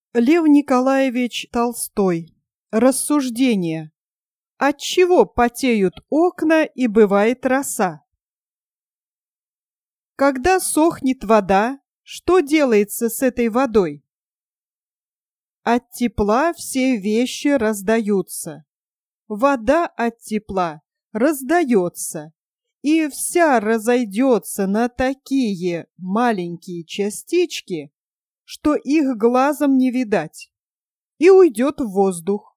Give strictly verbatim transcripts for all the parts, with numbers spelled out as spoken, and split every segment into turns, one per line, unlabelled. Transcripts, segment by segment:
Лев Николаевич Толстой. Рассуждения. Отчего потеют окна и бывает роса? Когда сохнет вода, что делается с этой водой? От тепла все вещи раздаются. Вода от тепла раздается, и вся разойдется на такие маленькие частички, что их глазом не видать, и уйдет в воздух.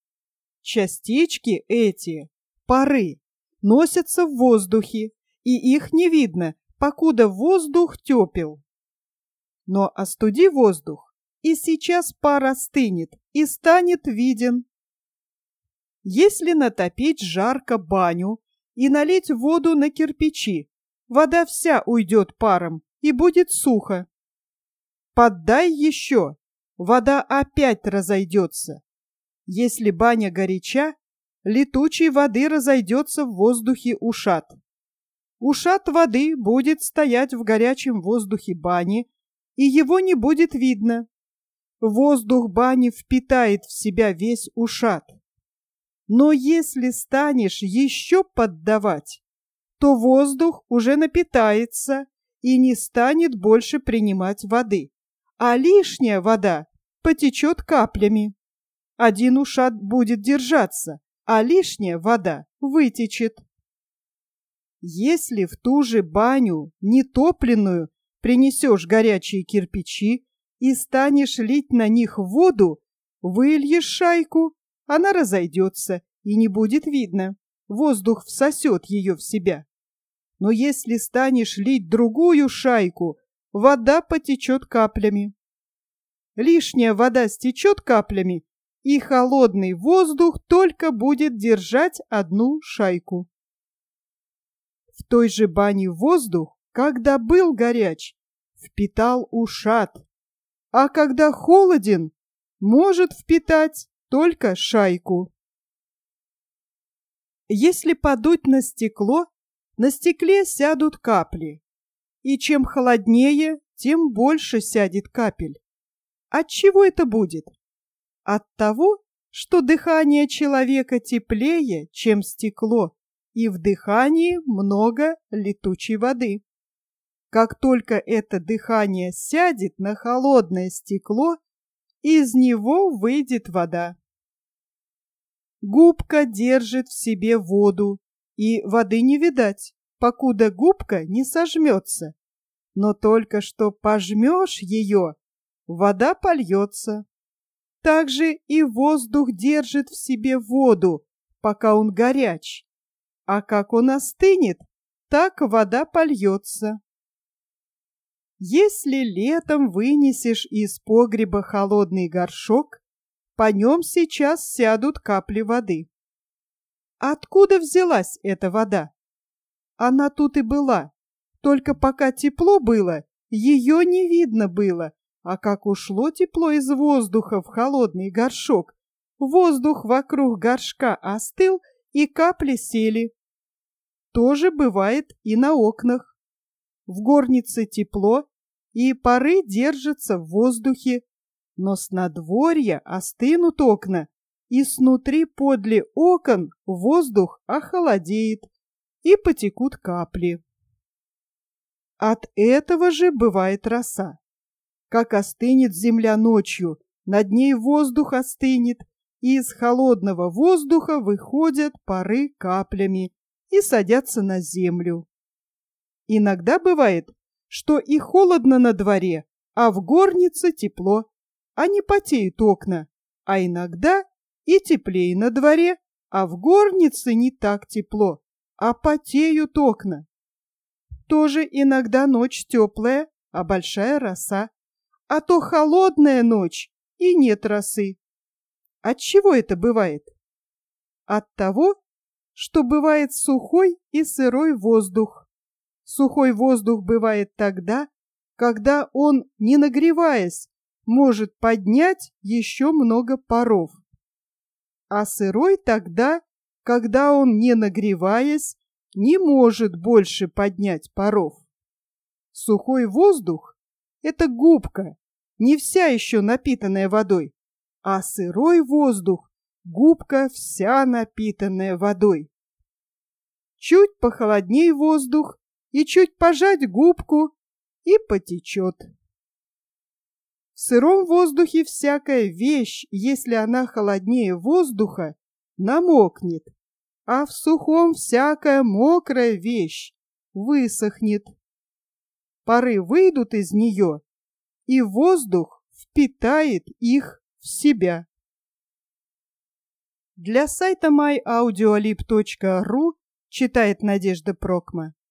Частички эти, пары, носятся в воздухе, и их не видно, покуда воздух тепел. Но остуди воздух, и сейчас пар остынет, и станет виден. Если натопить жарко баню и налить воду на кирпичи, вода вся уйдет паром, и будет сухо. Поддай еще, вода опять разойдется. Если баня горяча, летучей воды разойдется в воздухе ушат. Ушат воды будет стоять в горячем воздухе бани, и его не будет видно. Воздух бани впитает в себя весь ушат. Но если станешь еще поддавать, то воздух уже напитается и не станет больше принимать воды, а лишняя вода потечет каплями. Один ушат будет держаться, а лишняя вода вытечет. Если в ту же баню нетопленную принесешь горячие кирпичи и станешь лить на них воду, выльешь шайку, она разойдется и не будет видно, воздух всосет ее в себя. Но если станешь лить другую шайку, вода потечет каплями. Лишняя вода стечет каплями, и холодный воздух только будет держать одну шайку. В той же бане воздух, когда был горяч, впитал ушат, а когда холоден, может впитать только шайку. Если подуть на стекло, на стекле сядут капли, и чем холоднее, тем больше сядет капель. От чего это будет? От того, что дыхание человека теплее, чем стекло, и в дыхании много летучей воды. Как только это дыхание сядет на холодное стекло, из него выйдет вода. Губка держит в себе воду, и воды не видать, покуда губка не сожмется. Но только что пожмешь ее, вода польется. Так же и воздух держит в себе воду, пока он горяч, а как он остынет, так вода польется. Если летом вынесешь из погреба холодный горшок, по нем сейчас сядут капли воды. Откуда взялась эта вода? Она тут и была, только пока тепло было, ее не видно было, а как ушло тепло из воздуха в холодный горшок, воздух вокруг горшка остыл, и капли сели. То же бывает и на окнах. В горнице тепло, и пары держатся в воздухе, но с надворья остынут окна, и снутри подле окон воздух охолодеет, и потекут капли. От этого же бывает роса. Как остынет земля ночью, над ней воздух остынет, и из холодного воздуха выходят пары каплями и садятся на землю. Иногда бывает, что и холодно на дворе, а в горнице тепло, а не потеют окна, а иногда и теплее на дворе, а в горнице не так тепло, а потеют окна. Тоже иногда ночь теплая, а большая роса, а то холодная ночь и нет росы. От чего это бывает? От того, что бывает сухой и сырой воздух. Сухой воздух бывает тогда, когда он, не нагреваясь, может поднять еще много паров. А сырой тогда, когда он, не нагреваясь, не может больше поднять паров. Сухой воздух — это губка, не вся еще напитанная водой, а сырой воздух — губка вся напитанная водой. Чуть похолодней воздух, и чуть пожать губку, и потечет. В сыром воздухе всякая вещь, если она холоднее воздуха, намокнет, а в сухом всякая мокрая вещь высохнет. Пары выйдут из нее, и воздух впитает их в себя. Для сайта май аудиолиб точка ру читает Надежда Прокма.